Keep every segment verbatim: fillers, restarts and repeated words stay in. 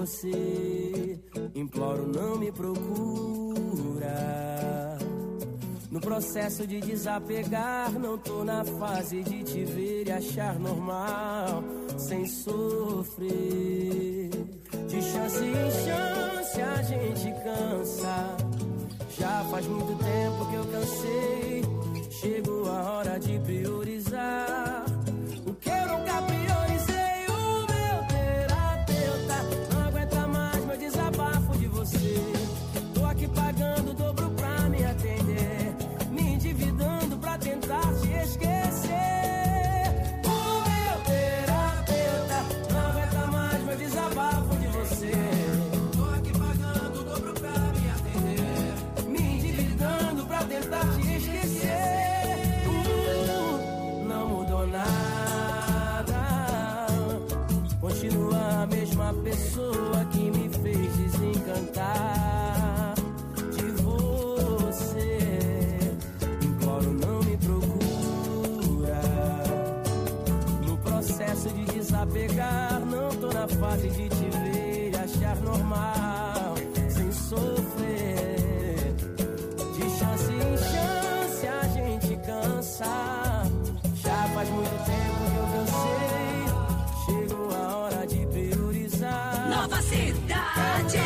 você. Imploro, não me procura. No processo de desapegar, não tô na fase de te ver e achar normal, sem sofrer. De chance em chance a gente cansa. Já faz muito tempo que eu cansei. Chegou a hora de priorizar o que eu nunca priorizei. O meu terapeuta não aguenta mais meu desabafo de você. Tô aqui pagando o dobro pra me atender, me endividando pra tentar te esquecer. O meu terapeuta não aguenta mais meu desabafo de você. Tô aqui pagando o dobro pra me atender, me endividando pra tentar te esquecer. Uh, não mudou nada, continua a mesma pessoa que me fez desencantar de você. Imploro, não me procura. No processo de desapegar, não tô na fase de te ver e achar normal, sem sofrer. De chance em chance a gente cansa. Já faz muito tempo que eu cansei. Chegou a hora de priorizar. Nova Cidade.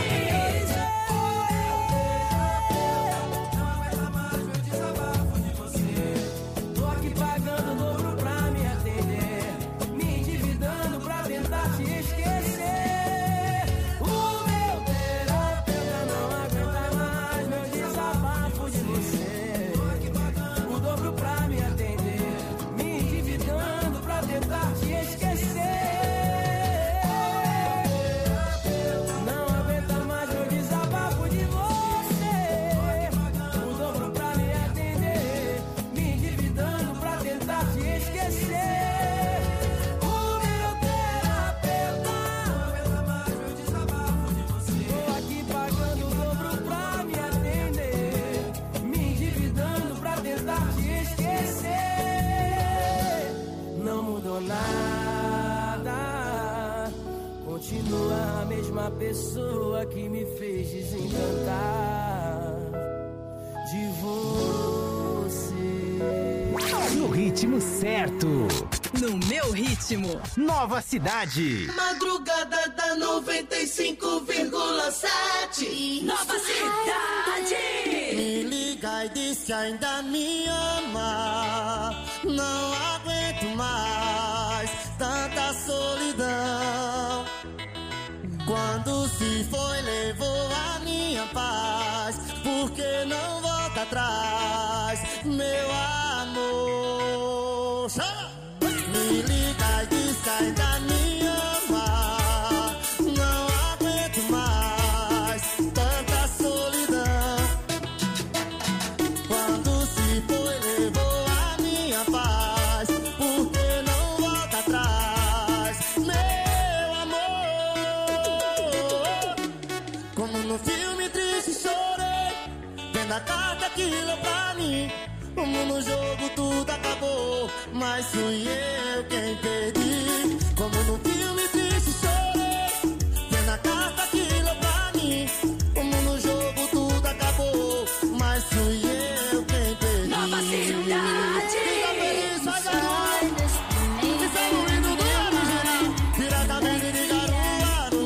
Não aguenta mais meu desabafo de você. Tô aqui pagando o dobro pra me atender, me endividando pra tentar te esquecer. O meu terapeuta não aguenta mais meu desabafo de você. Tô aqui pagando o dobro pra me atender, me endividando pra tentar te esquecer. Não aguenta mais meu desabafo de você. O dobro pra me atender, me endividando pra tentar te esquecer. O meu terapeuta não aguenta mais meu desabafo de você. Tô aqui pagando o dobro pra me atender, me endividando pra tentar te esquecer. Não mudou nada, continua a mesma pessoa que me fez desencantar de você. No ritmo certo. No meu ritmo. Nova Cidade. Madrugada da noventa e cinco vírgula sete. Nova Cidade. Me liga e diz que ainda me ama. Não aguento mais tanta solidão. Quando se foi, levou a minha paz. Por que não volta atrás, meu amor? Chama! Me liga e diz que ainda me ama. Não aguento mais tanta solidão. Quando se foi, levou a minha paz. Por que não volta atrás, meu amor? Como no filme triste chorei, vendo a carta que leu pra mim. Como no jogo tudo acabou, mas fui eu quem perdi. Como no filme triste chorei, vendo a carta que leu pra mim. Como no jogo tudo acabou, mas fui eu quem perdi. Nova Cidade. Fica feliz, faz amor. Isso é o hino do original, diretamente de Caruaru.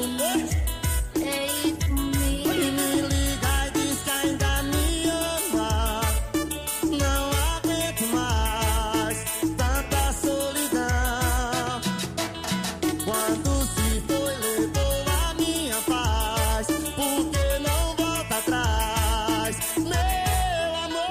E me liga e diz que ainda me ama. Não aguento mais tanta solidão. Quando se foi, levou a minha paz. Por que não volta atrás, meu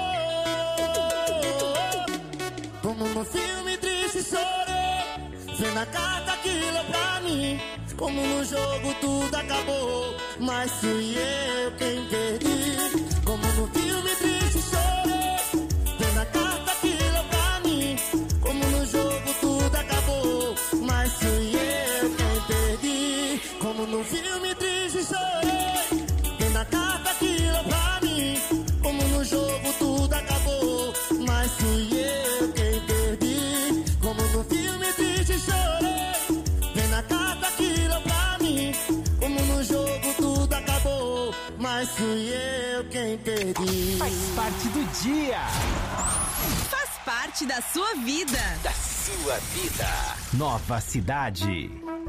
amor? Como no filme triste chorei, vendo a carta que leu pra mim. Como no jogo tudo acabou, mas fui eu quem perdi. Como no filme triste chorei, vendo a carta que leu pra mim. Como no jogo tudo acabou, mas fui eu quem perdi. Como no filme triste chorei, vendo a carta que leu pra mim. Como no jogo tudo acabou, mas fui eu quem perdi. Como no filme triste chorei, vendo a carta que leu pra mim. Como no jogo mas fui eu quem perdi. Faz parte do dia. Faz parte da sua vida. Da sua vida. Nova Cidade.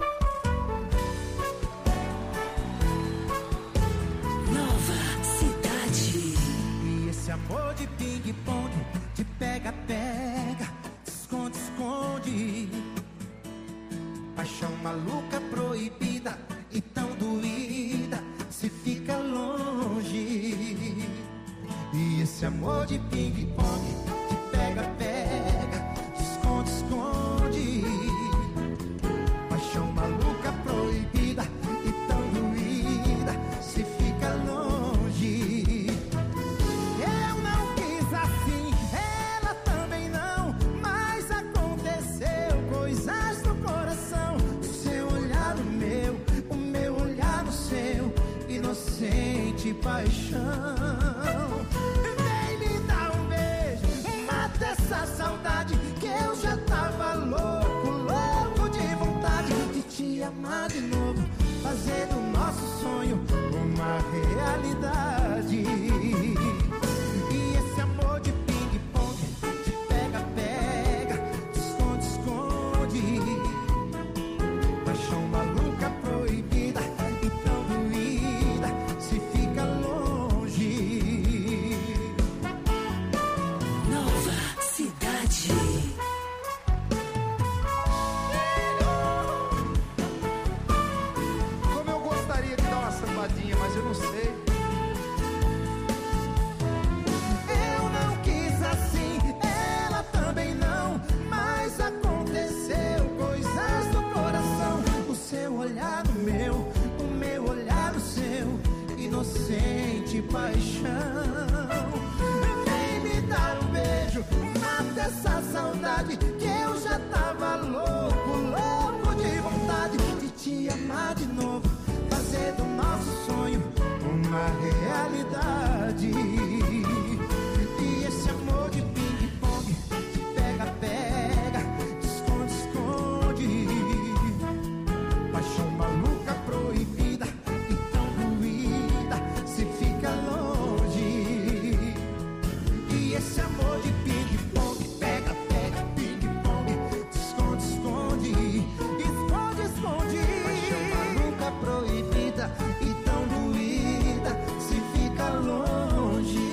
Nova Cidade. E esse amor de ping-pong, de pega-pega, esconde-esconde. Paixão maluca, proibida e tão doída, se fica longe. E esse amor de ping-pong, de pega-pega, esconde-esconde. Paixão maluca, proibida e tão doída, se fica longe. Eu não quis assim, ela também não, mas aconteceu coisas no coração. O seu olhar no meu, o meu olhar no seu, inocente paixão. Vem me dar um beijo, mata essa saudade, que eu já tava louco, louco de vontade de te amar de novo, fazer do nosso sonho uma realidade. E esse amor de ping-pong, de pega-pega, de esconde-esconde. Paixão maluca, proibida e tão doída, se fica longe. Nova Cidade. Como eu gostaria de dar uma sambadinha, mas eu não sei. Eu não quis assim, ela também não, mas aconteceu coisas no coração. O seu olhar no meu, o meu olhar no seu, inocente paixão. Vem me dar um beijo, mata essa saudade, que eu já tava louco, louco de vontade de te amar de novo, fazer do nosso sonho uma realidade. E esse amor de ping-pong, de pega-pega, de esconde-esconde. Paixão maluca, proibida e tão doída, se fica longe. E esse amor de ping-pong, pega-pega, ping-pong, de esconde-esconde. Esconde-esconde. Paixão maluca, proibida e tão doída, se fica longe.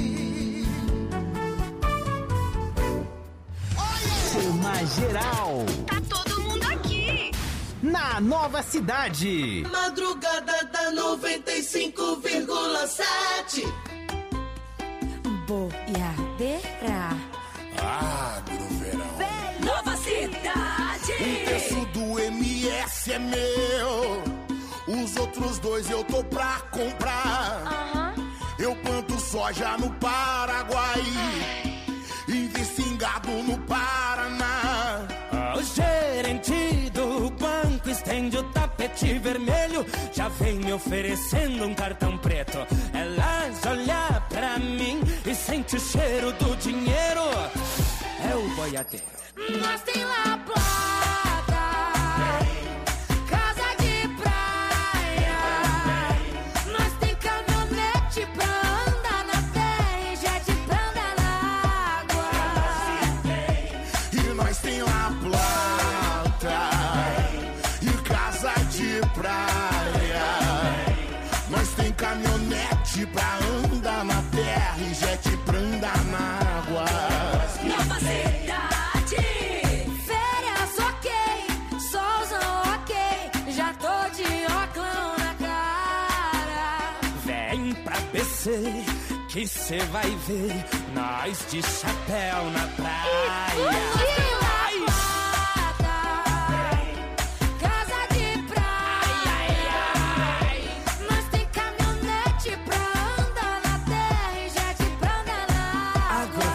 Uma geral. Tá todo mundo aqui. Na Nova Cidade. Madrugada da noventa e cinco vírgula sete. Boiadeira. Agro-verão. Nova Cidade. Um terço do M S é meu, os outros dois eu tô pra comprar. Eu planto soja no Paraguai, investigado no Paraná. O gerente do banco estende o tapete vermelho, já vem me oferecendo um cartão preto. Elas olham pra mim e sente o cheiro do dinheiro. É o boiadeiro. Nós tem lá plata, casa de praia. Nós tem caminhonete pra andar na terra e jet pra andar na água. E nós tem lá plata e casa de praia. Nós tem caminhonete pra andar na terra e jet pra andar na água. Nova Cidade. Férias ok, solzão ok, já tô de óculos na cara. Vem pra B C que cê vai ver nós de chapéu na praia. Ai, Casa de praia. Nós tem caminhonete pra andar na terra e jet pra andar na água.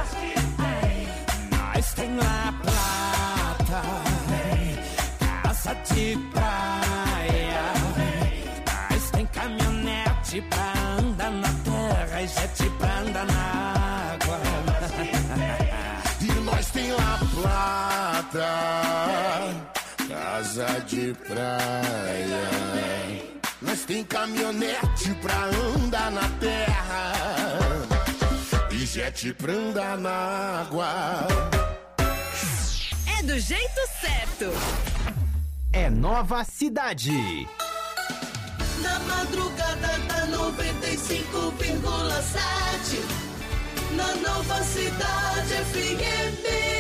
nós tem lá plata, casa de praia. Nós tem caminhonete pra andar na terra e jet pra andar na água. E nós tem lá plata, casa de praia. nós tem caminhonete pra andar na terra e jet pra andar na água. É do jeito certo. É Nova Cidade. Na madrugada da noventa e cinco vírgula sete, na Nova Cidade F M.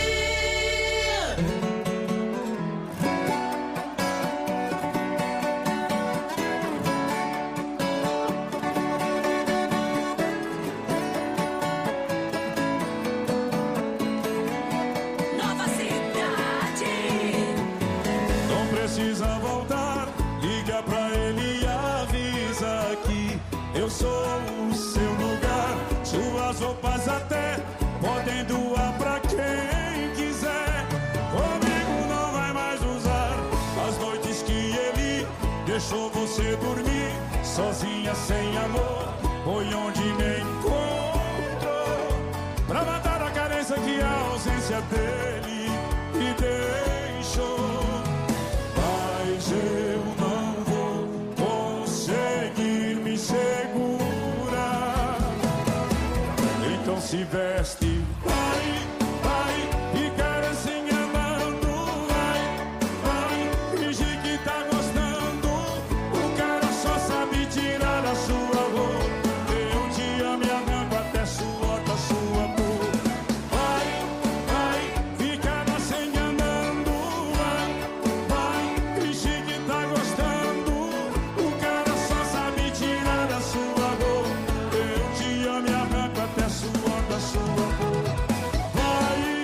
Nova Cidade. Não precisa voltar, liga pra ele e avisa que eu sou o seu lugar. Suas roupas até podem doar pra quem quiser. Comigo não vai mais usar as noites que ele deixou você dormir sozinha, sem amor. Foi onde me encontrou pra matar a carência que a ausência dele me deixou. Mas eu não vou conseguir me segurar. Então se veste, vai, vai, ficar assim amando, vai, vai, fingir que tá gostando. O cara só sabe tirar a sua roupa. Eu te amo e arranco até suor da sua boca. Vai, vai, ficar assim andando, vai, vai, fingir que tá gostando. O cara só sabe tirar a sua roupa. Eu te amo e arranco até suor da sua boca. Vai.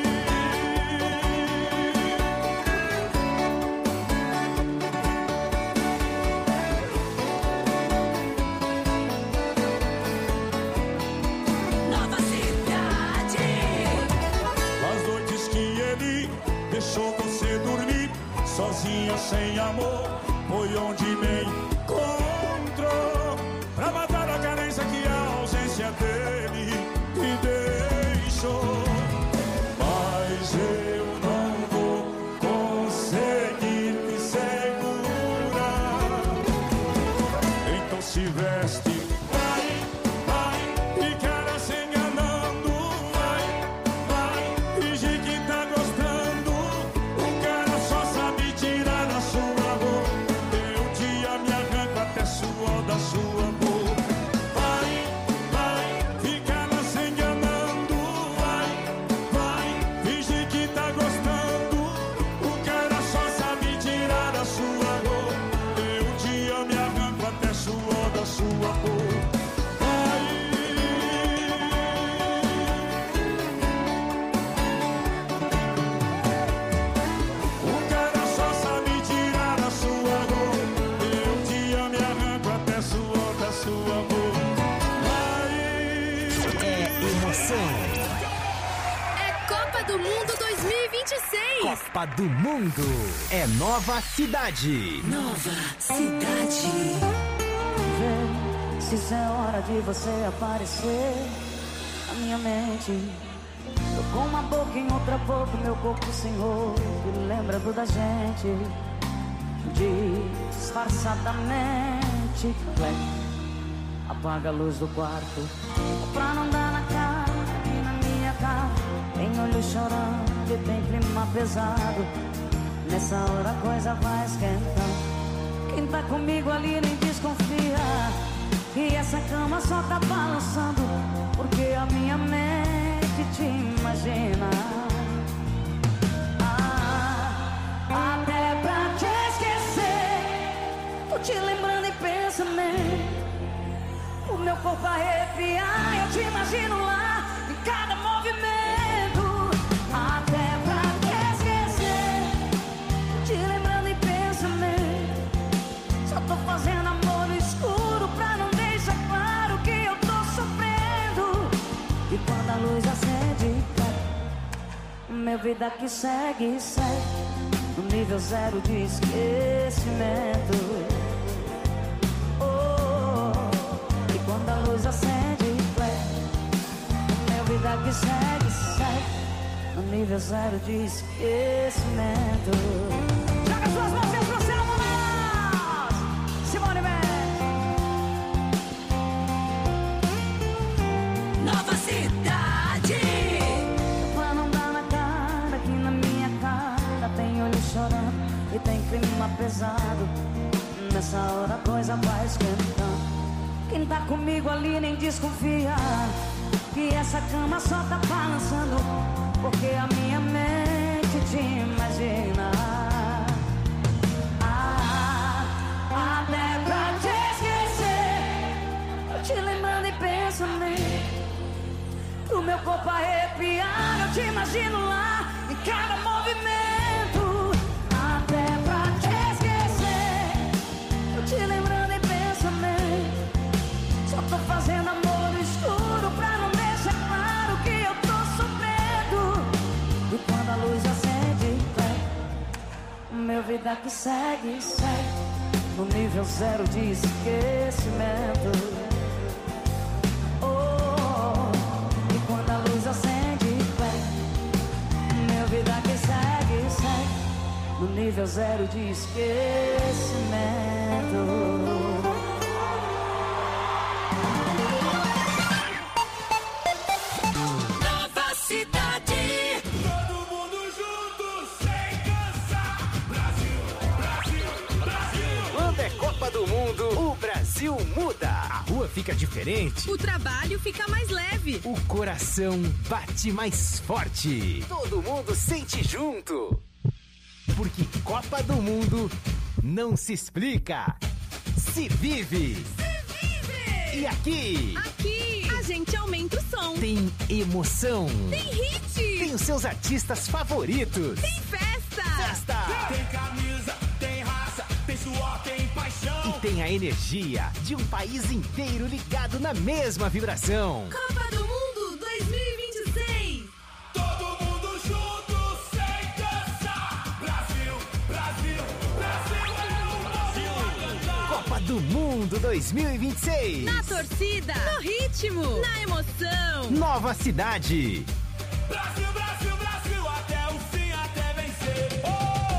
Nova Cidade. As noites que ele deixou você dormir sozinha, sem amor, foi onde me encontrou pra matar a carência que a ausência dele me deixou. Mas eu não vou conseguir me segurar. Então se veste, vai, vai, ficar assim andando, vai, vai, fingir que tá gostando. O cara só sabe tirar a sua roupa. Eu te amo e arranco até suor da sua boca. Vai, vai, ficar assim andando, vai, vai, fingir que tá gostando. O cara só sabe tirar a sua roupa. Eu te amo e arranco até suor da sua boca. Vai. O cara só sabe tirar a sua roupa. Eu te amo e arranco até suor da sua boca. Vai. É emoção. É Copa do Mundo dois mil e vinte e seis. Copa do Mundo. É Nova Cidade. Nova Cidade. Vê se isso é hora de você aparecer na minha mente. Tô com uma boca em outra boca, meu corpo sem roupa, lembrando da gente disfarçadamente. Clé, apaga a luz do quarto pra não dar na cara e na minha cara. Tem olho chorando e tem clima pesado. Nessa hora a coisa vai esquentar. Quem tá comigo ali nem desconfia que essa cama só tá balançando porque a minha mente te imagina. Ah, até pra te esquecer, tô te lembrando em pensamento. O meu corpo arrepia, eu te imagino lá em cada movimento. Até pra te esquecer, tô te lembrando em pensamento. Só tô fazendo amor no escuro pra não deixar claro que eu tô sofrendo. E quando a luz acende, minha vida que segue, segue no nível zero de esquecimento. Oh, e quando a luz acende, minha vida que segue, segue no nível zero de esquecimento. Joga suas mãos pro céu, vamos! Simone Mendes. coisa vai esquentando. Quem tá comigo ali nem desconfia que essa cama só tá balançando, porque a minha mente te imagina. Ah, até pra te esquecer, eu te lembrando e penso nele. O meu corpo arrepiar, eu te imagino lá em cada movimento. Até pra te esquecer, eu te lembrando e penso nele. Só tô fazendo amor no escuro pra não deixar claro que eu tô sofrendo. E quando a luz acende, vai, meu vida que segue, segue no nível zero de esquecimento. Oh, e quando a luz acende, vai, meu vida que segue, segue no nível zero de esquecimento. Do mundo, o Brasil muda. A rua fica diferente. O trabalho fica mais leve. O coração bate mais forte. Todo mundo sente junto. Porque Copa do Mundo não se explica, se vive. Se vive! E aqui? Aqui a gente aumenta o som. Tem emoção. Tem hit. Tem os seus artistas favoritos. Tem festa. Festa. Tem camisa, tem raça, tem suor, tem paixão. E tem a energia de um país inteiro ligado na mesma vibração. Copa do Mundo dois mil e vinte e seis. Todo mundo junto, sem cansar. Brasil, Brasil, Brasil é o Brasil a cantar. Copa do Mundo dois mil e vinte e seis. Na torcida, no ritmo, na emoção. Nova cidade. Brasil, Brasil, Brasil, até o fim, até vencer. Oh!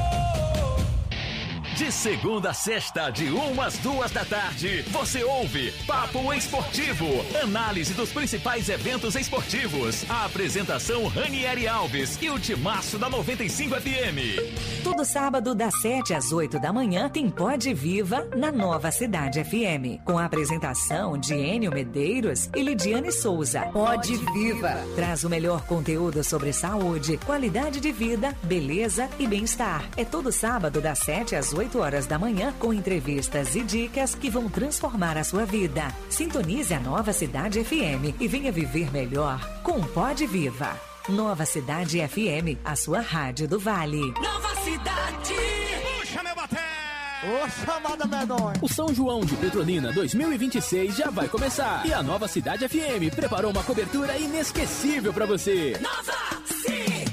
De segunda a sexta, de uma às duas da tarde, você ouve Papo Esportivo, análise dos principais eventos esportivos. A apresentação Ranieri Alves e o timaço da noventa e cinco F M. Todo sábado, das sete às oito da manhã, tem Pod Viva na Nova Cidade F M, com a apresentação de Enio Medeiros e Lidiane Souza. Pod Viva traz o melhor conteúdo sobre saúde, qualidade de vida, beleza e bem-estar. É todo sábado, das sete às oito horas da manhã, com entrevistas e dicas que vão transformar a sua vida. Sintonize a Nova Cidade F M e venha viver melhor com Pod Viva. Nova Cidade F M, a sua rádio do Vale. Nova Cidade. Puxa, meu baté! Ô, chamada medonha. O São João de Petrolina dois mil e vinte e seis já vai começar. E a Nova Cidade F M preparou uma cobertura inesquecível pra você. Nova Cidade.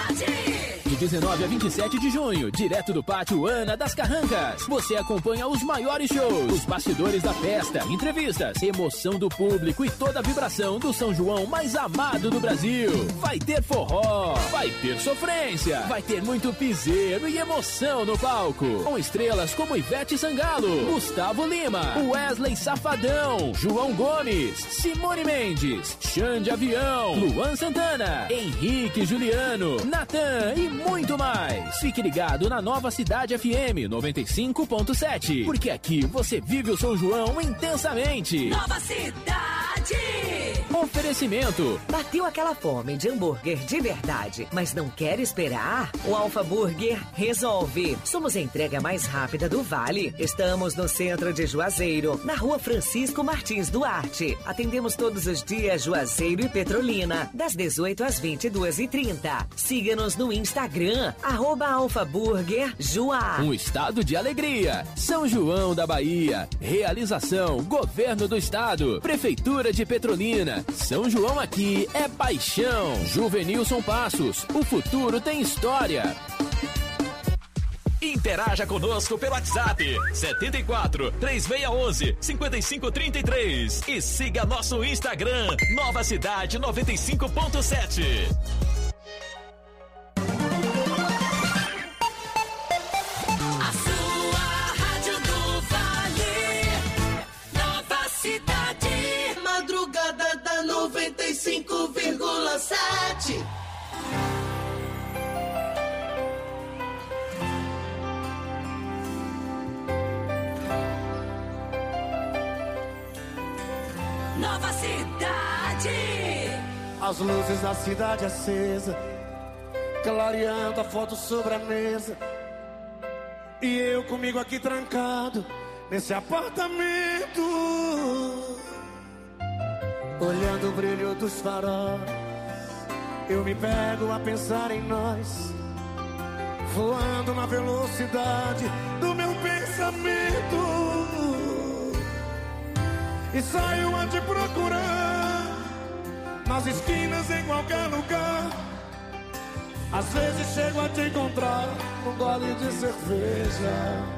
De dezenove a vinte e sete de junho, direto do Pátio Ana das Carrancas, você acompanha os maiores shows, os bastidores da festa, entrevistas, emoção do público e toda a vibração do São João mais amado do Brasil. Vai ter forró, vai ter sofrência, vai ter muito piseiro e emoção no palco, com estrelas como Ivete Sangalo, Gustavo Lima, Wesley Safadão, João Gomes, Simone Mendes, Xande Avião, Luan Santana, Henrique Juliano, Natan e muito mais. Fique ligado na Nova Cidade F M noventa e cinco ponto sete, porque aqui você vive o São João intensamente. Nova Cidade. Oferecimento. Bateu aquela fome de hambúrguer de verdade, mas não quer esperar? O Alfa Burger resolve. Somos a entrega mais rápida do Vale. Estamos no centro de Juazeiro, na Rua Francisco Martins Duarte. Atendemos todos os dias Juazeiro e Petrolina, das dezoito às vinte e duas e trinta. Siga-nos no Instagram, arroba Alfa Burger Juá. Um estado de alegria. São João da Bahia. Realização, Governo do Estado, Prefeitura de Petrolina. São João aqui é paixão. Juvenilson Passos, o futuro tem história. Interaja conosco pelo WhatsApp setenta e quatro, três seis um um, cinco cinco três três e siga nosso Instagram Nova Cidade noventa e cinco ponto sete. A sua rádio do Vale. Nova Cidade. Madrugada da noventa e cinco vírgula sete. Nova cidade. As luzes da cidade acesa, clareando a foto sobre a mesa. E eu comigo aqui trancado nesse apartamento, olhando o brilho dos faróis. Eu me pego a pensar em nós, voando na velocidade do meu pensamento. E saio a te procurar nas esquinas, em qualquer lugar. Às vezes chego a te encontrar num gole de cerveja.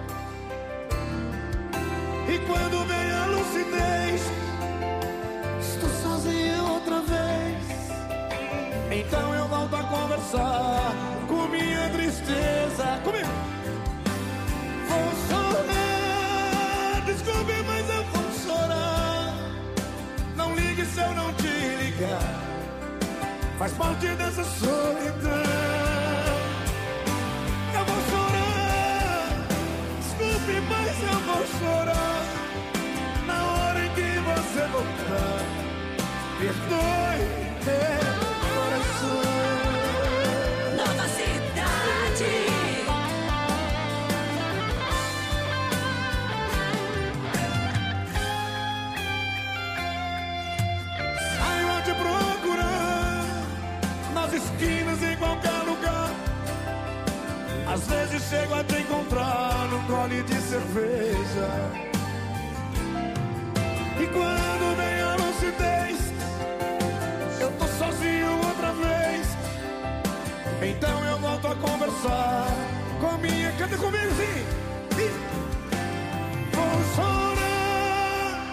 E quando vem a lucidez, estou sozinho outra vez. Então eu volto a conversar com minha tristeza. Comigo. Vou chorar, desculpe, mas eu vou chorar. Não ligue se eu não te ligar, faz parte dessa solidão. Eu vou chorar, desculpe, mas eu vou chorar. Na hora em que você voltar, perdoe meu coração. Nova cidade. Saio a te procurar nas esquinas, em qualquer lugar. Às vezes chego a te encontrar num gole de cerveja. E quando vem a lucidez, eu tô sozinho outra vez. Então eu volto a conversar com minha... Canta comigo, sim! Vou chorar.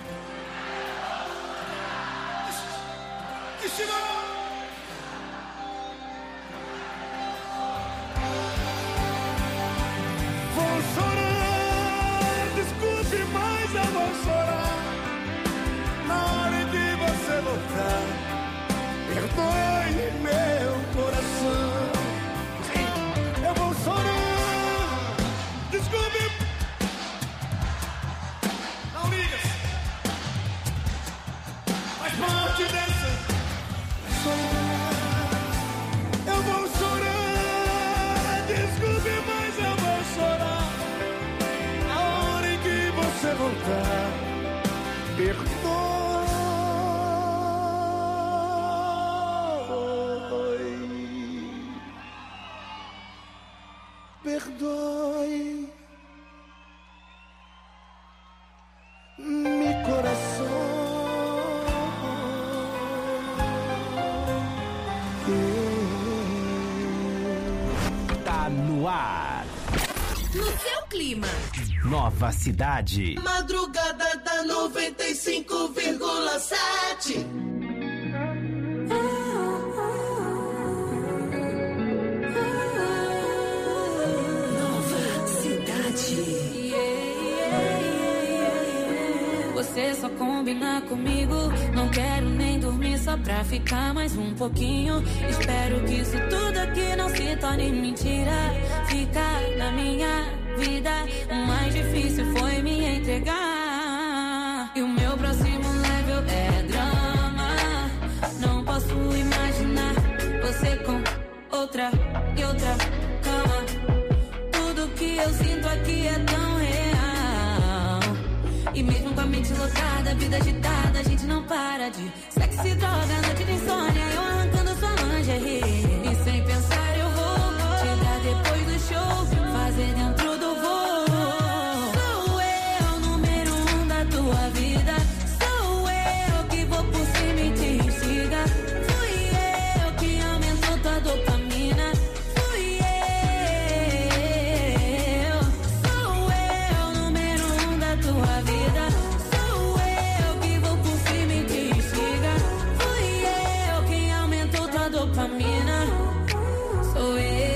Vou chorar, desculpe, mas eu vou chorar. Na hora em que você voltar, perdoe meu coração. Eu vou chorar, desculpe. Não liga, faz parte dessa solidão. Eu vou chorar, desculpe, mas eu vou chorar. Na hora em que você voltar, perdoe. Perdoe meu coração. Tá no ar. No seu clima. Nova cidade. Madrugada da noventa e cinco vírgula sete. Você só combina comigo. Não quero nem dormir só pra ficar mais um pouquinho. Espero que isso tudo aqui não se torne mentira. Ficar na minha vida, o mais difícil foi me entregar. E o meu próximo level é drama. Não posso imaginar você com outra e outra cama. Tudo que eu sinto aqui é tão real. E mesmo com a mente lotada, vida agitada, a gente não para de sexo e droga, noite de insônia, eu arrancando sua lingerie. E sem pensar eu vou chegar depois do show, fazer dentro do voo. Sou eu, número um da tua vida. Sou eu que vou por cima e te instiga. Fui eu que aumentou tua dopamina. Fui eu. Sou eu, número um da tua vida. Sou eu que vou por cima e te instiga. Fui eu que aumentou tua dopamina. Sou eu.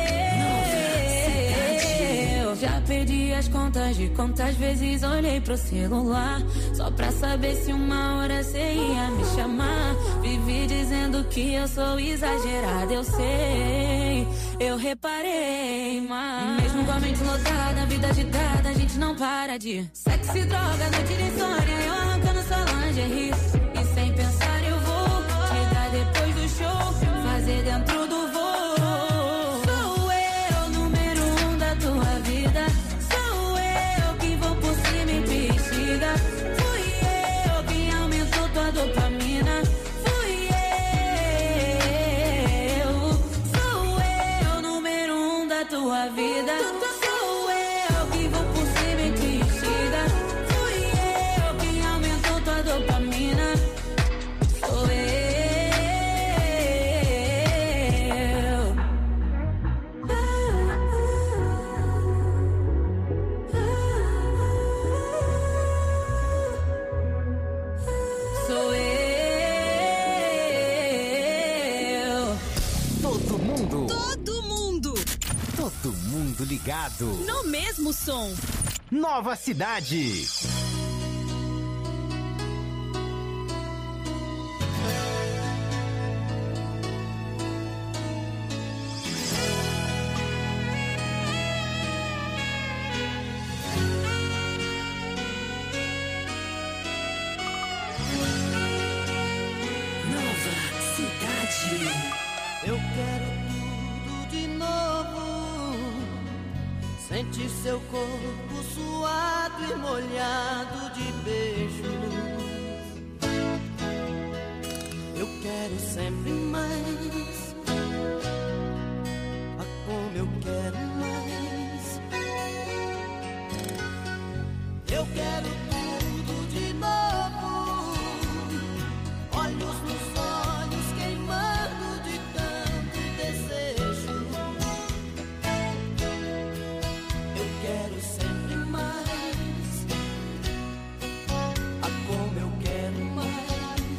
Já perdi as contas de quantas vezes olhei pro celular só pra saber se uma hora cê ia me chamar. Vivi dizendo que eu sou exagerada, eu sei, eu reparei, mas mesmo com a mente lotada, vida agitada, a gente não para de sexo e droga, noite de insônia, eu arrancando sua lingerie. hoje é rir. E sem pensar eu vou chegar depois do show, fazer dentro do voo. Sou eu, número um da tua vida. Sou eu que vou por cima e te instiga. Fui eu que aumentou tua dopamina. Fui eu. Sou eu, número um da tua vida. Sou eu que vou por cima e te instiga. Fui eu que aumentou tua dopamina. Sou eu. Sou eu. Todo mundo, Todo mundo todo mundo ligado. no mesmo som. Nova Cidade. Nova cidade. Eu quero tudo de novo. Sentir seu corpo suado e molhado de beijos. Eu quero sempre mais. Ah, como eu quero mais. Eu quero tudo de novo. Olhos nos olhos queimando de tanto desejo. Eu quero sempre mais. Ah, como eu quero mais.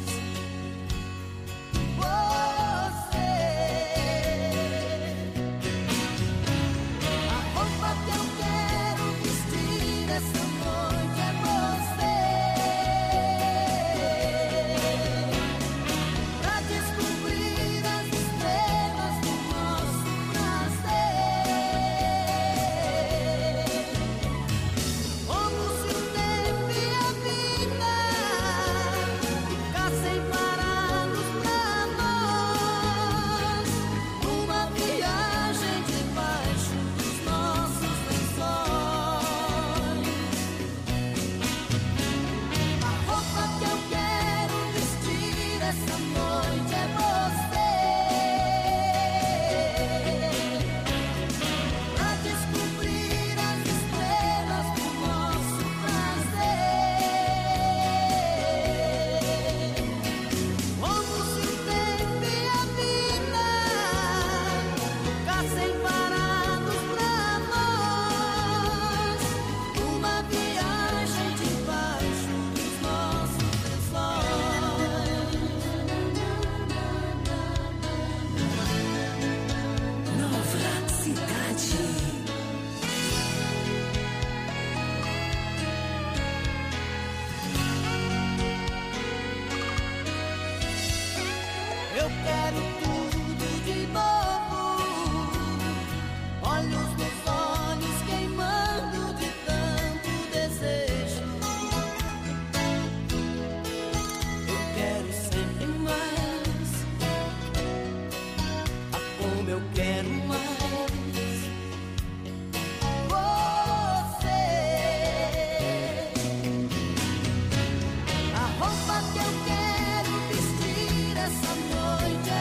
Você. A roupa que eu quero vestir essa noite é você. Pra descobrir as estrelas do nosso prazer. Como se o tempo e a vida ficassem parados pra nós, numa viagem debaixo dos nossos lençóis. A roupa que eu quero vestir essa noite é você. Pra descobrir as estrelas do nosso prazer. Como se o tempo e a vida ficassem parados pra nós, numa viagem debaixo dos nossos lençóis. Nova cidade. Eu quero tudo de novo. Olhos nos olhos queimando de tanto desejo. Eu quero sempre mais. Ah, como eu quero mais. Você. A roupa que eu quero vestir essa noite é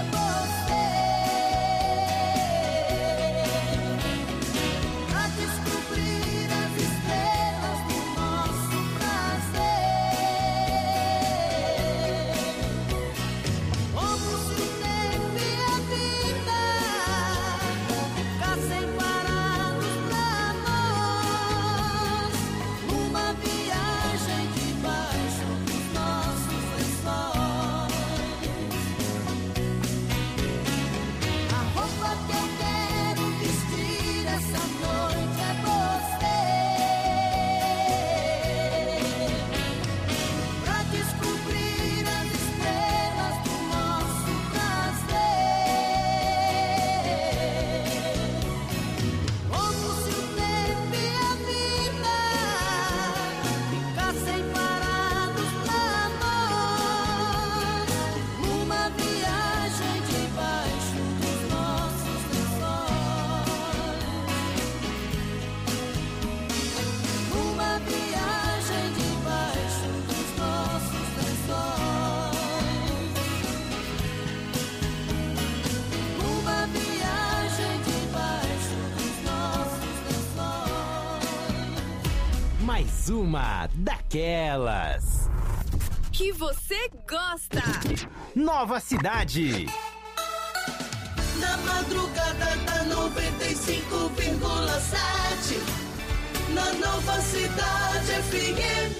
mais uma daquelas que você gosta. Nova Cidade. Na madrugada da noventa e cinco vírgula sete, na Nova Cidade F M.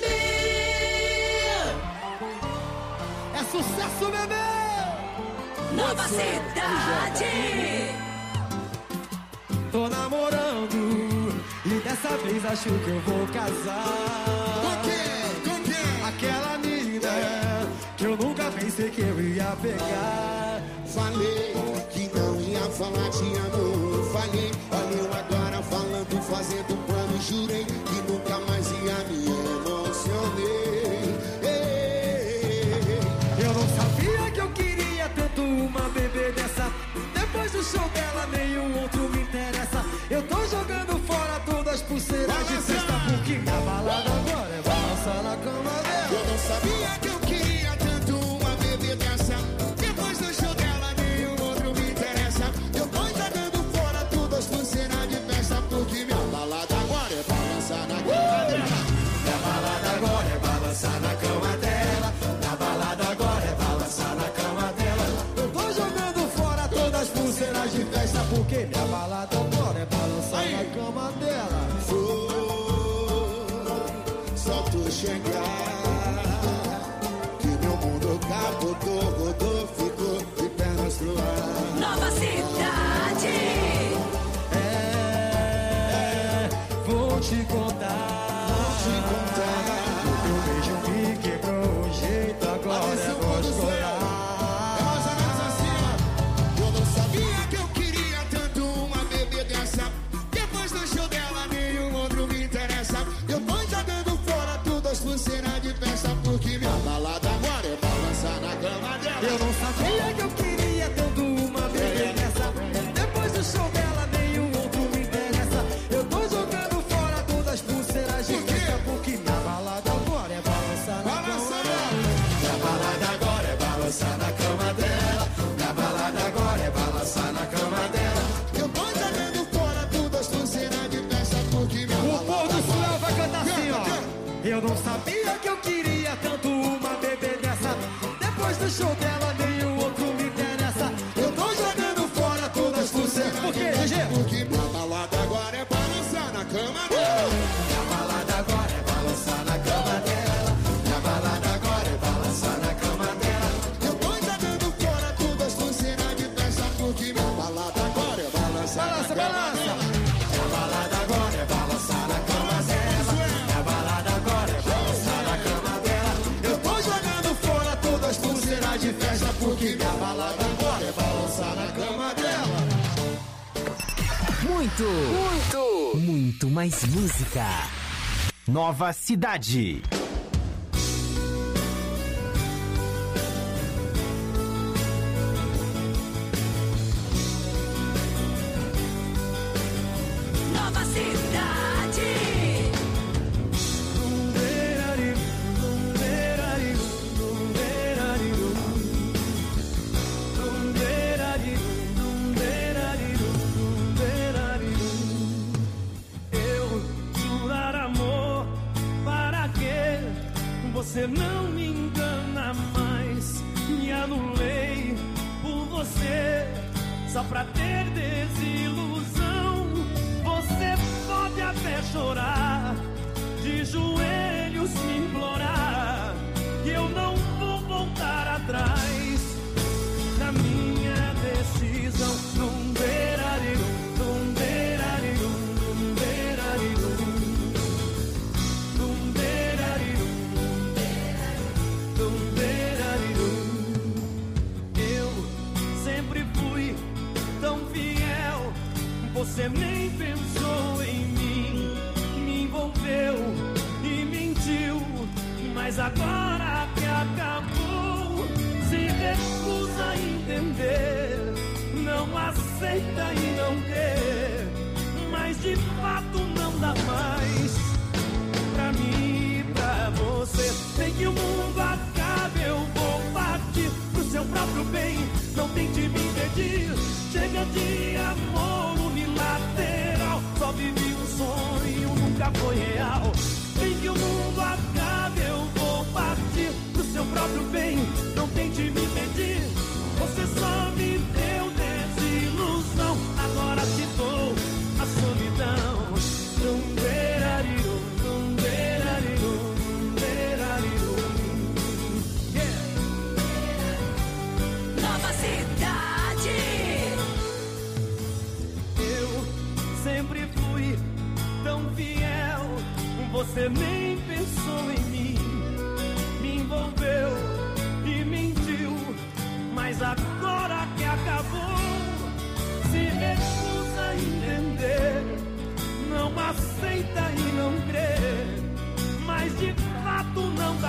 É sucesso, bebê! Nova Cidade! Tô namorando e dessa vez acho que eu vou casar. Com quem? Com quem? Aquela menina que eu nunca pensei que eu ia pegar. Falei que não ia falar te amo. Falei, olha eu agora falando, fazendo plano. Jurei que nunca mais ia me emocionei. Eu não sabia que eu queria tanto uma bebê dessa. Depois do show dela nenhum outro me interessa. Eu tô jogando fora todas as pulseiras de festa, porque minha balada agora é balançar na cama dela. Eu não sabia que eu queria tanto uma bebê dessa. Depois do show dela nenhum outro me interessa. Eu tô jogando fora todas as pulseiras de festa, porque minha balada agora é balançar na cama dela. Minha balada agora é balançar na cama dela. Minha balada agora é balançar na cama dela. Eu tô jogando fora todas as pulseiras de festa, porque minha balada agora é balançar Aí. na cama dela. Foi, só tu chegar, que meu mundo capotou, rodou, ficou de pernas pro ar. Nova Cidade! É, vou te contar, vou te contar. O teu beijo me quebrou o jeito, agora é voz corar. É mais ou menos assim, ó. Eu não sabia que eu queria tanto uma bebê dessa. Depois do show dela nenhum outro me interessa. Eu tô jogando fora todas as pulseiras de festa, porque minha balada agora é balançar na cama dela. Eu não sabia que eu queria tanto uma bebê dessa. Depois do show dela nenhum outro me interessa. Eu tô jogando fora todas as pulseiras de festa, porque minha balada agora é balançar na cama dela. Minha balada agora é balançar na cama dela. Minha balada agora é balançar na cama dela. Eu tô jogando fora todas as pulseiras de festa, porque minha O balada povo do agora Sul vai cantar assim, ó. Eu não sabia que eu queria tanto uma bebê dessa. Depois do show dela nenhum outro me interessa. Eu tô jogando fora todas as pulseiras. Por quê, G G? Porque minha balada agora é balançar na cama dela. Minha balada agora é balançar na cama dela. Minha balada agora é balançar na cama dela. Eu tô jogando fora todas as pulseiras de festa, porque minha balada agora é balançar Balança, na cama balança. dela. Minha balada agora é balançar na cama dela. Minha balada agora é balançar na cama dela. Eu tô jogando fora todas as pulseiras de festa, porque minha balada agora é balançar na cama dela. Muito, muito, muito mais música. Nova Cidade. Nova Cidade! Eu jurar amor, para quê? Você não me engana mais. Me anulei por você, só pra ter desilusão. Você pode até chorar, de joelhos me implorar, que eu não vou voltar atrás na minha decisão. Num beirarirum, num beirarirum, num beirarirum, num beirarirum, num beirarirum. Eu sempre fui tão fiel, você nem pensou em mim, me envolveu e mentiu, mas agora que acabou, se recusa a entender, não aceita e não quer, mas de fato não dá mais pra mim e pra você. Tem que o mundo acabe, eu vou partir pro seu próprio bem, não tente me impedir. Chega de amor unilateral, só vivi um sonho, nunca foi real. Tem que o mundo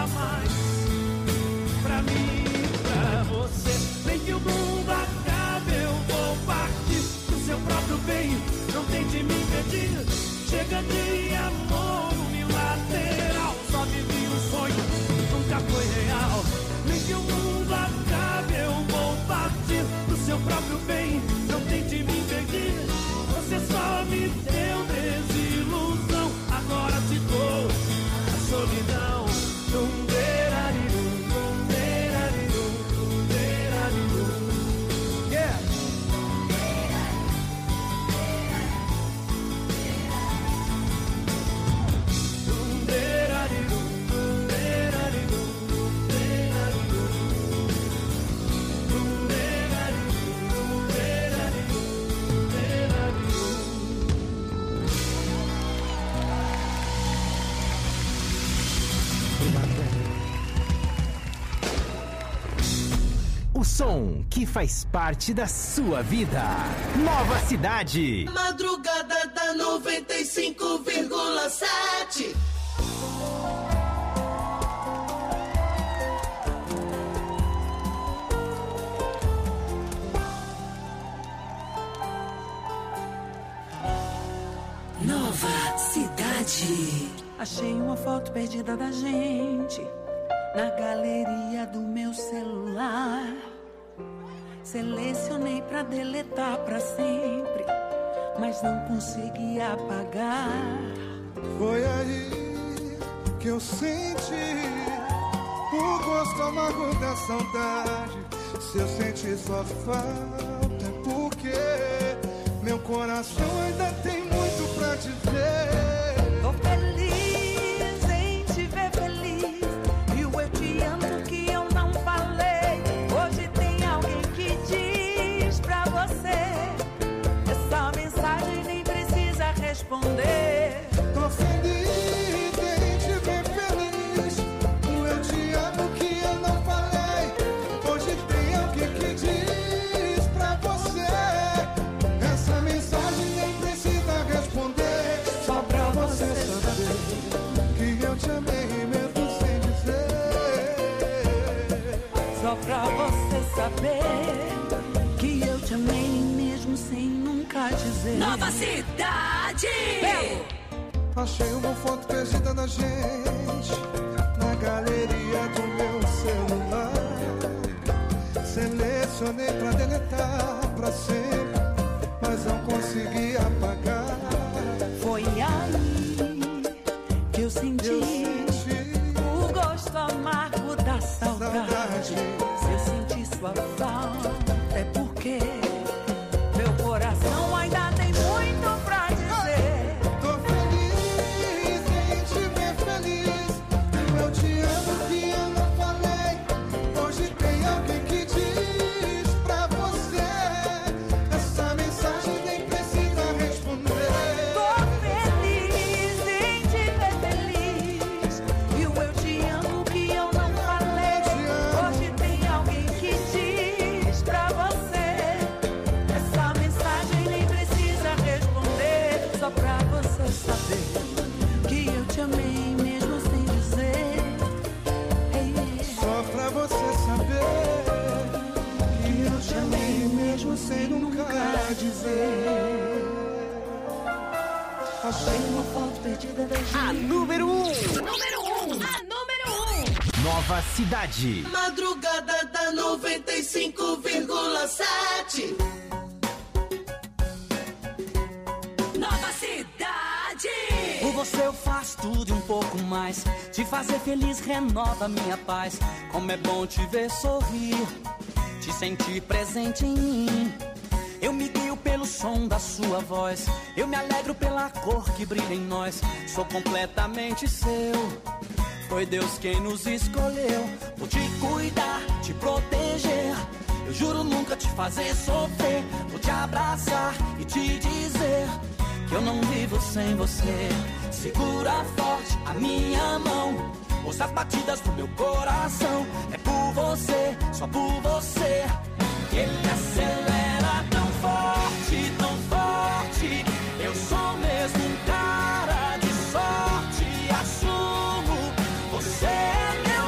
mais pra mim e pra você. Nem que o mundo acabe, eu vou partir pro seu próprio bem. Não tente me impedir. Chega de amor unilateral. Só vivi um sonho, nunca foi real. Nem que o mundo acabe, eu vou partir pro seu próprio bem. Não tente me impedir. Você só me deu desilusão. Agora te dou a solidão. Tum-derarirum, tum-derarirum, tum-derarirum. Yeah. Tum-derarirum, tum-derarirum, tum-derarirum. Tum-derarirum, tum-derarirum, tum-derarirum. O som que faz parte da sua vida. Nova Cidade. Madrugada da noventa e cinco vírgula sete. Nova Cidade. Achei uma foto perdida da gente na galeria do meu celular. Selecionei pra deletar pra sempre, mas não consegui apagar. Foi aí que eu senti o gosto amargo da saudade. Se eu senti sua falta é porque meu coração ainda tem muito pra dizer. Tô feliz em te ver feliz, e o eu te amo que eu não falei. Hoje tem alguém que diz pra você, essa mensagem nem precisa responder. Tô feliz em te ver feliz, o eu te amo que eu não falei. Hoje tem alguém que diz pra você, essa mensagem nem precisa responder. Só pra você saber que eu te amei mesmo sem dizer. Só pra você saber que eu te amei mesmo sem nunca dizer. Nova Cidade. Belo. Achei uma foto perdida da gente na galeria do meu celular. Selecionei pra deletar pra sempre, mas não consegui apagar. Foi aí que eu senti, eu senti o gosto amargo da saudade. saudade. Se eu senti sua falta é porque meu coração ainda tem muito pra dizer. Tô feliz em te ver feliz, eu te amo que eu não falei. Hoje tem alguém que diz pra você, essa mensagem nem precisa responder. Tô feliz em te ver feliz, e o eu te amo que eu não falei. Hoje tem alguém que diz pra você, essa mensagem nem precisa responder. Só pra você saber que eu te amei mesmo sem dizer. Hey, yeah. Só pra você saber que eu te amei mesmo sem nunca dizer. Achei uma foto perdida da gente. A número um. Número um. A número um. Nova Cidade. Madrugada da noventa e cinco vírgula sete. Nova Cidade. Por você eu faço tudo e um pouco mais. Te fazer feliz renova minha paz. Como é bom te ver sorrir, te sentir presente em mim. Eu me guio pelo som da sua voz, eu me alegro pela cor que brilha em nós. Sou completamente seu, foi Deus quem nos escolheu. Vou te cuidar, te proteger, eu juro nunca te fazer sofrer. Vou te abraçar e te dizer que eu não vivo sem você. Segura forte a minha mão, ouça as batidas do meu coração. É por você, só por você, que ele acelera tão forte, tão forte. Eu sou mesmo um cara de sorte, assumo. Você é meu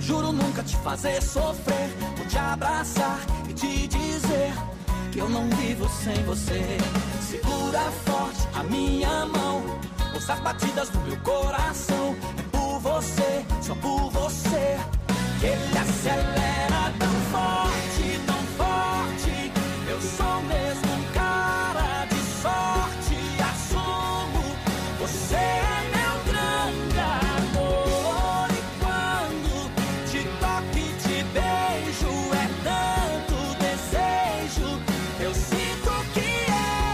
Juro nunca te fazer sofrer, vou te abraçar e te dizer que eu não vivo sem você. Segura forte a minha mão, ouça as batidas do meu coração. É por você, só por você, que ele acelera tão forte, tão forte. Eu sou mesmo um cara de sorte, assumo, você é meu grande amor. E quando te toco e te beijo, é tanto desejo, eu sinto que é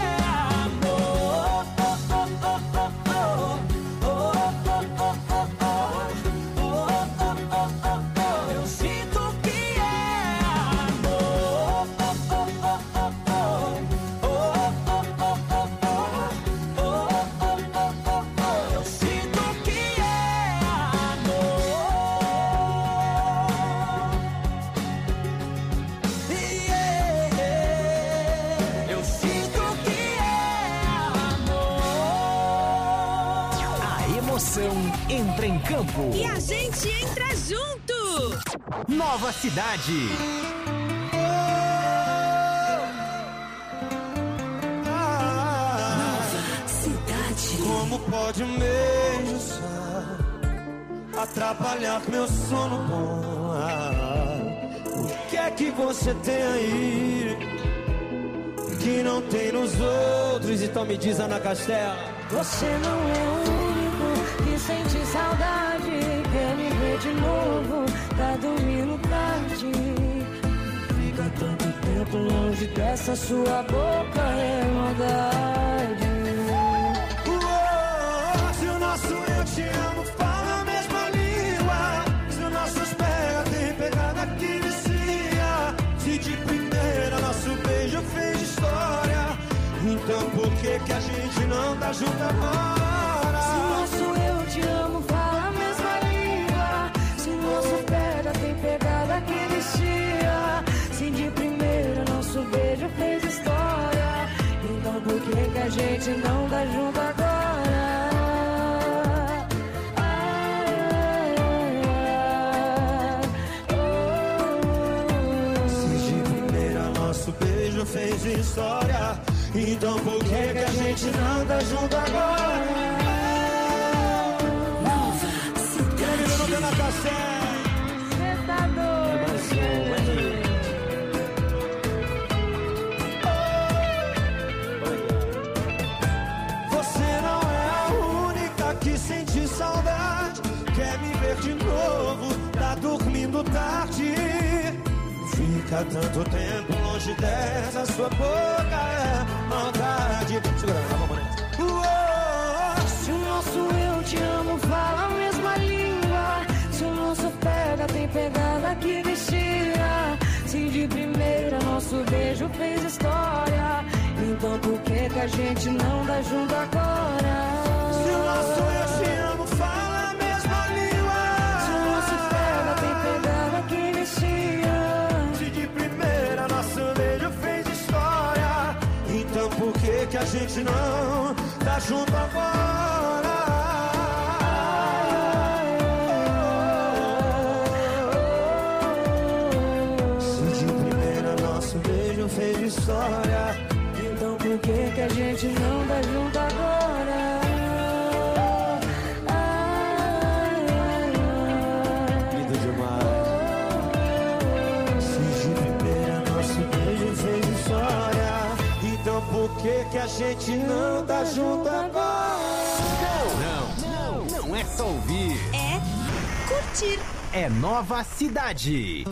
amor. Oh, oh, oh, oh, oh, oh, oh, oh, oh, oh, oh. Eu sinto que é amor. Oh, oh, oh, oh, oh, oh, oh, oh, oh. Eu sinto que é amor. Yeah. Eu sinto que é amor. A emoção entra em campo. E a gente entra junto. Nova Cidade. Cidade. Como pode um beijo só atrapalhar meu sono bom? Ah, o que é que você tem aí que não tem nos outros? Então me diz, Ana Castela. Você não é o único que sente saudade, quer me ver de novo, tá dormindo tarde. Fica tanto tempo longe dessa sua boca, é maldade. Uou, se o nosso eu te amo fala a mesma língua, se os nossos pega tem pegada que vicia, se de primeira nosso beijo fez história, então por que que a gente não tá junto agora? Se o nosso eu te amo fala a mesma língua, se o nosso pega tem pegada que vicia, se de primeira nosso beijo fez história, então por que que a gente não tá junto agora? Se de primeira nosso beijo fez história, então por que que a gente não tá junto agora? Nova Cidade. Não tem na cassete. Cê tá doido, Você não é a única que sente saudade, quer me ver de novo, tá dormindo tarde. Fica tanto tempo longe dessa sua boca, é maldade. Segura, vamos nessa. Uou, se o nosso eu te amo fala a mesma língua, se o nosso pega tem pegada que vicia, se de primeira nosso beijo fez história, então por que que a gente não dá junto agora? se o nosso eu te amo fala a mesma língua, Se o nosso pega tem pegada que vicia, se de primeira nosso beijo fez história, então por que que a gente não tá junto agora? Se de primeira nosso beijo fez história, então por que que a gente não dá junto agora? lindo demais. Se de primeira nosso beijo fez história, então por que que a gente não tá junto agora? Não, não, não é só ouvir. É curtir. É Nova Cidade.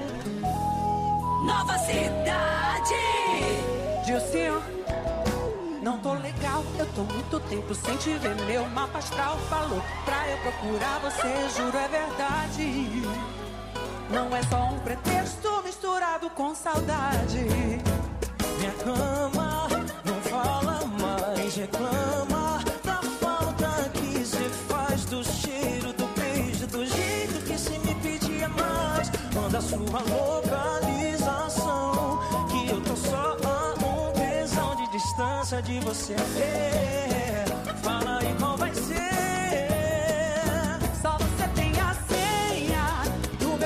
Nova Cidade. Dilcinho, não tô legal, eu tô muito tempo sem te ver. Meu mapa astral falou pra eu procurar você, juro é verdade. Não é só um pretexto misturado com saudade. Minha cama não fala mais, reclama da falta que se faz, do cheiro, do beijo, do jeito que se me pedia mais. Manda sua localização, que eu tô só a um tesão de distância de você. É, fala aí qual vai ser. Só você tem a senha do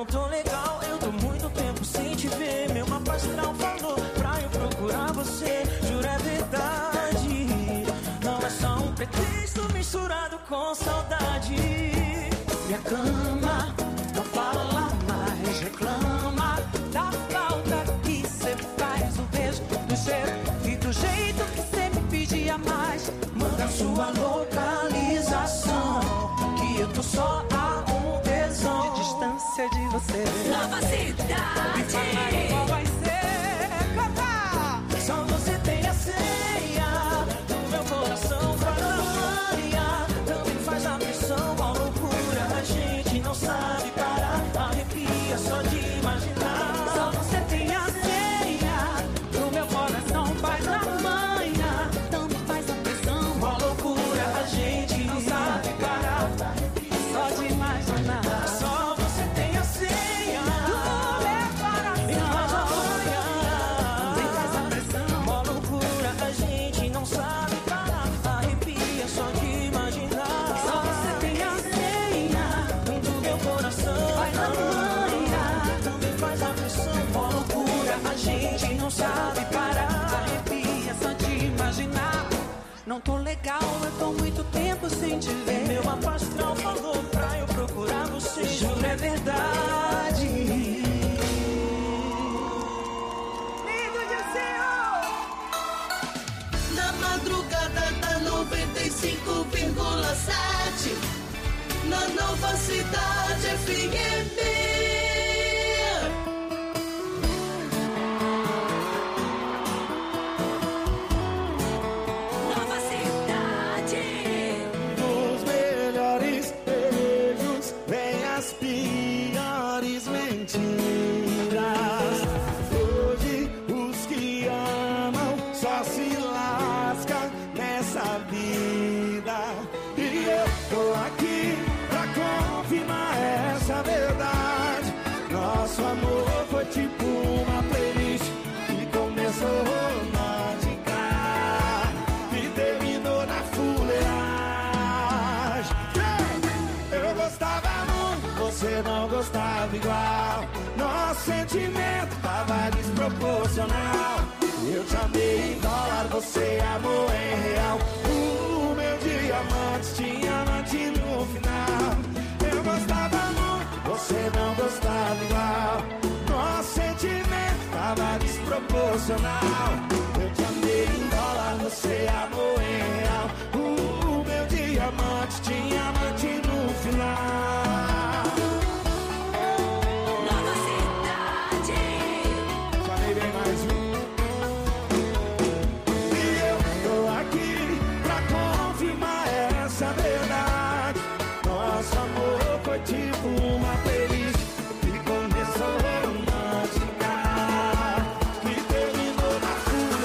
não tô legal, eu tô muito tempo sem te ver. Meu mapa astral falou pra eu procurar você. Juro, é verdade, não é só um pretexto misturado com saudade. Minha cama não fala mais, reclama da falta que cê faz. O beijo, do cheiro e do jeito que cê me pedia mais. Manda sua localização, que eu tô só a um tesão de distância de você. Nova cidade. Me fala aí qual vai ser, canta. Só você tem a senha do meu coração. Faz a manha, também faz a pressão. Qual loucura, a gente não sabe parar. Arrepia só de imaginar. Só você tem a senha do meu coração. Faz a manha, também faz a pressão. Qual loucura, a gente não sabe parar. Só de imaginar. Só você tem a senha do meu coração. E faz a manha, também faz a pressão. Qual loucura, a gente não sabe parar. Arrepia só de imaginar. Só você tem a senha do meu coração. Faz a manha, também faz a pressão. Qual loucura, a gente não sabe parar. Arrepia só de imaginar. Não tô legal, eu tô muito tempo sem te ver. Meu mapa astral falou pra eu procurar você. Juro, é verdade. Lindo de céu! Na madrugada da noventa e cinco vírgula sete, na Nova Cidade F M. Nova cidade. Dos melhores beijos vem as piores mentiras. Hoje os que amam só se lascam nessa vida. E eu tô aqui pra confirmar essa verdade. Nosso amor foi tipo uma playlist que começou romântica e terminou na fuleiragem. Eu gostava muito, você não gostava igual. Nosso sentimento tava desproporcional. Eu te amei em dólar, você amou em real. O meu diamante tinha amante no final. Eu gostava muito, você não gostava igual. Nosso sentimento tava desproporcional. Eu te amei em dólar, você amou em real. O meu diamante tinha amante no final. Nova cidade. Falei bem mais um. E eu tô aqui pra confirmar essa verdade. Nosso amor foi tipo uma playlist que começou romântica e terminou na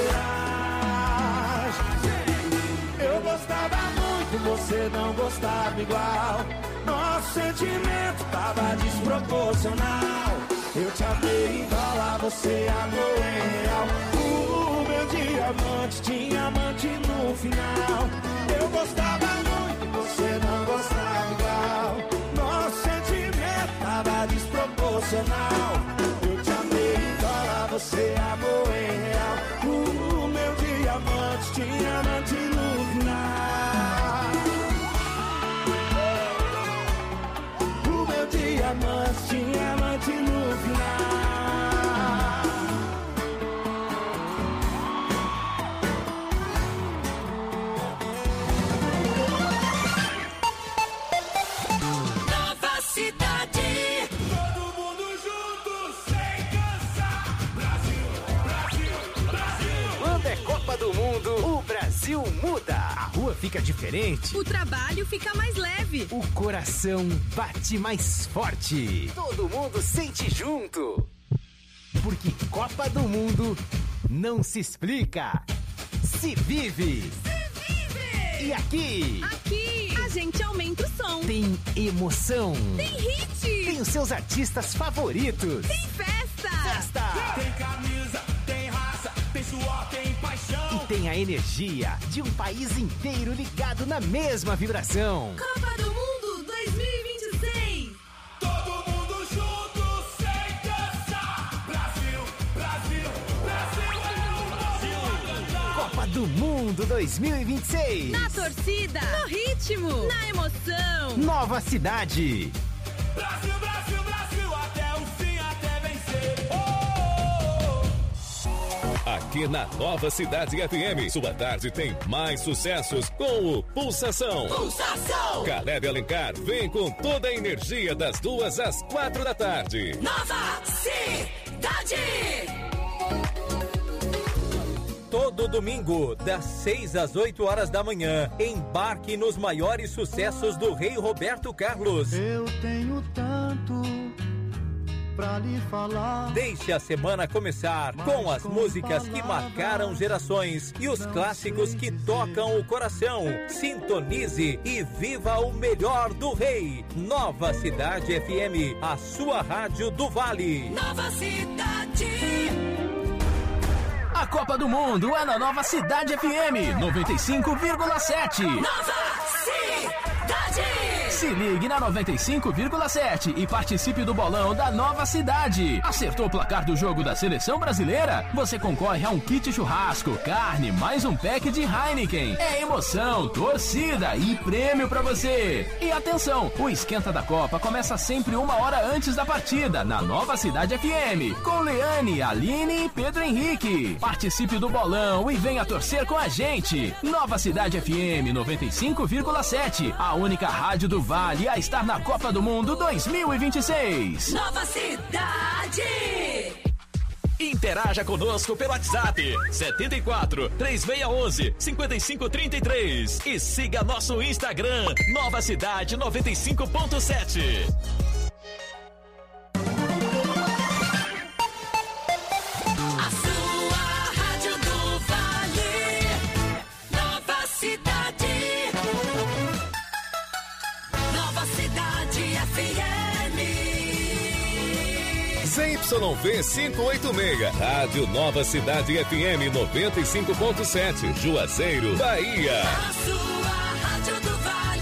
fuleiragem. Eu gostava muito, você não gostava igual. Nosso sentimento tava desproporcional. Eu te amei em dólar, você amou em real. O meu diamante tinha amante no final. Eu gostava muito, você não gostava igual. Nosso sentimento tava desproporcional. Eu te amei em dólar, você amou em real. O meu diamante tinha amante no final. O meu diamante tinha amante no final. Nova cidade. Todo mundo junto, sem cansar. Brasil, Brasil, Brasil. Quando é Copa do Mundo, o Brasil muda. A rua fica diferente. O trabalho fica mais leve. O coração bate mais forte. Todo mundo sente junto. Porque Copa do Mundo não se explica, se vive. Se vive. E aqui Aqui a gente aumenta o som. tem emoção. Tem hit. Tem os seus artistas favoritos. Tem festa. Festa. Tem camisa, tem raça, tem suor, tem paixão. E tem a energia de um país inteiro ligado na mesma vibração. Copa do Mundo dois mil e vinte e seis. Todo mundo junto. do Mundo dois mil e vinte e seis. Na torcida, no ritmo, na emoção. Nova Cidade. Brasil, Brasil, Brasil, até o fim, até vencer. Oh! Aqui na Nova Cidade F M, sua tarde tem mais sucessos com o Pulsação. Pulsação! Caleb Alencar vem com toda a energia das duas às quatro da tarde. Nova Cidade! Todo domingo, das seis às oito horas da manhã, embarque nos maiores sucessos do Rei Roberto Carlos. Eu tenho tanto pra lhe falar. Deixe a semana começar com as músicas que marcaram gerações e os clássicos que tocam o coração. Sintonize e viva o melhor do Rei. Nova Cidade F M, a sua rádio do Vale. Nova Cidade! A Copa do Mundo é na Nova Cidade F M noventa e cinco vírgula sete. Nova Cidade! Se ligue na noventa e cinco vírgula sete e participe do bolão da Nova Cidade. Acertou o placar do jogo da seleção brasileira? Você concorre a um kit churrasco, carne, mais um pack de Heineken. É emoção, torcida e prêmio pra você. E atenção, o Esquenta da Copa começa sempre uma hora antes da partida, na Nova Cidade F M, com Leane, Aline e Pedro Henrique. Participe do bolão e venha torcer com a gente. Nova Cidade F M noventa e cinco vírgula sete, a única rádio do Vale a estar na Copa do Mundo dois mil e vinte e seis. Nova Cidade! Interaja conosco pelo WhatsApp setenta e quatro, três seis um um, cinco cinco três três e siga nosso Instagram Nova Cidade noventa e cinco ponto sete. A sua rádio do Vale, Nova Cidade. Nova Cidade F M. Z Y V quinhentos e oitenta e seis, Rádio Nova Cidade F M noventa e cinco ponto sete, Juazeiro, Bahia. A sua rádio do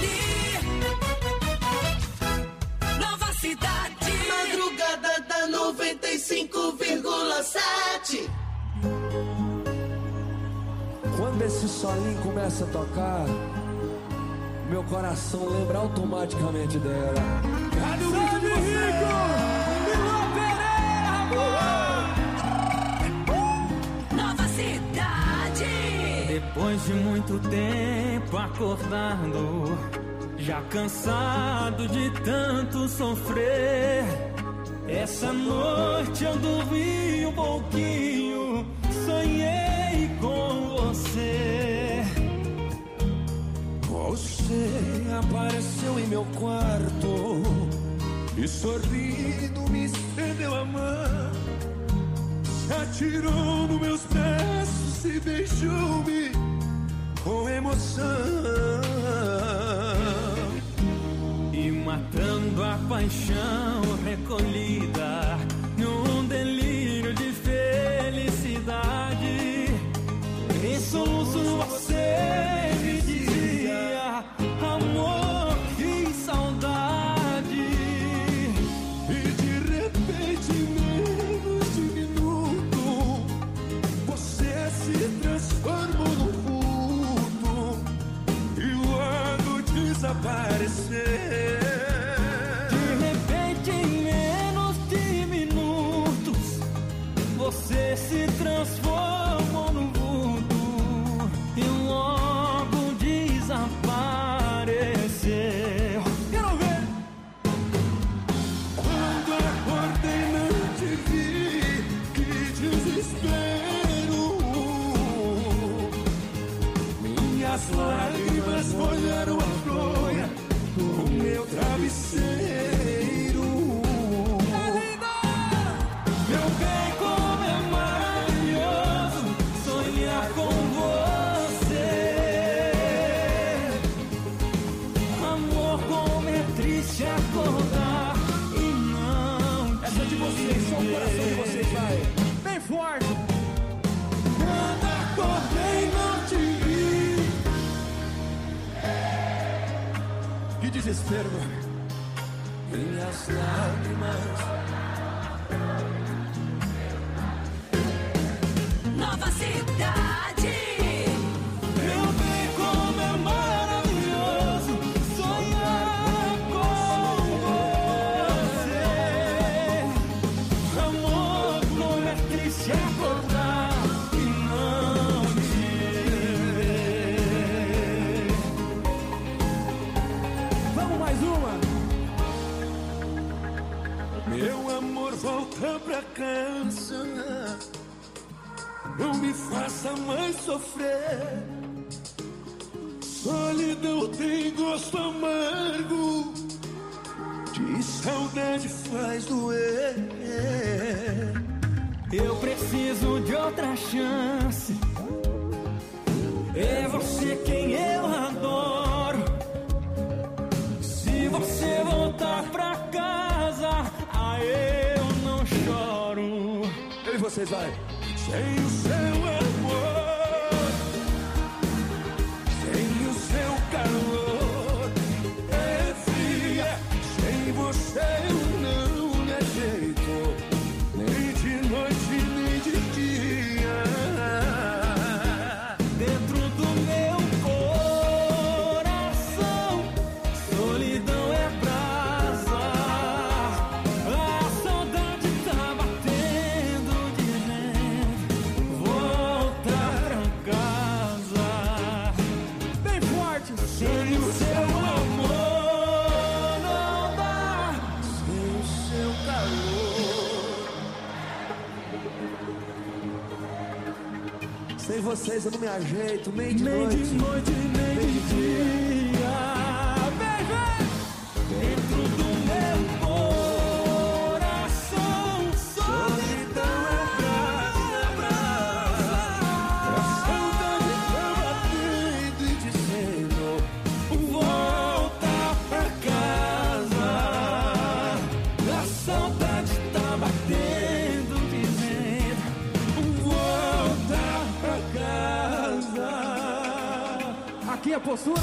Vale, Nova Cidade. Madrugada da noventa e cinco vírgula sete. Quando esse solinho começa a tocar, meu coração lembra automaticamente dela. Cadê o vídeo de Rico? Milão Pereira! Nova Cidade! Depois de muito tempo acordado, já cansado de tanto sofrer, essa noite eu dormi um pouquinho, sonhei com você. Você apareceu em meu quarto e sorrindo me estendeu a mão, se atirou nos meus braços e beijou-me com emoção. E matando a paixão recolhida num delírio de felicidade, em soluço você me dizia: amor, que saudade. E de repente, em menos de um minuto, você se transformou no vulto e logo desapareceu. De repente, em menos de minutos, você se transformou no vulto e logo desapareceu. Quero ver! Quando acordei não te vi, que desespero. Minhas lágrimas molharam a fronha do meu travesseiro. Meu bem, como é maravilhoso sonhar com você. Amor, como é triste acordar e não te Essa é de vocês, só o coração de vocês, vai. Bem forte! Quando acordei não te vi. Que desespero, meu. Minhas lágrimas. Nova Cidade. volta pra casa. Não me faça mais sofrer. Solidão tem gosto amargo, de saudade faz doer. Eu preciso de outra chance. É você quem eu adoro. Se você voltar pra casa, aí eu não choro. Eu e vocês, vai. Sem o seu amor, sem o seu calor, é fria. Sem você eu não me ajeito, nem de noite nem de dia. Dentro do meu coração, solidão é brasa. A saudade tá batendo dizendo: volta pra casa. Bem forte. Sem o seu amor não dá, Sem o seu calor. Sem vocês eu não me ajeito, nem de nem noite. de noite nem de dia. Beijo! Dentro do meu coração, solidão é brasa, brasa. A saudade tá batendo e dizendo: Volta pra casa. A saudade tá batendo dizendo: volta pra casa. Aqui a postura.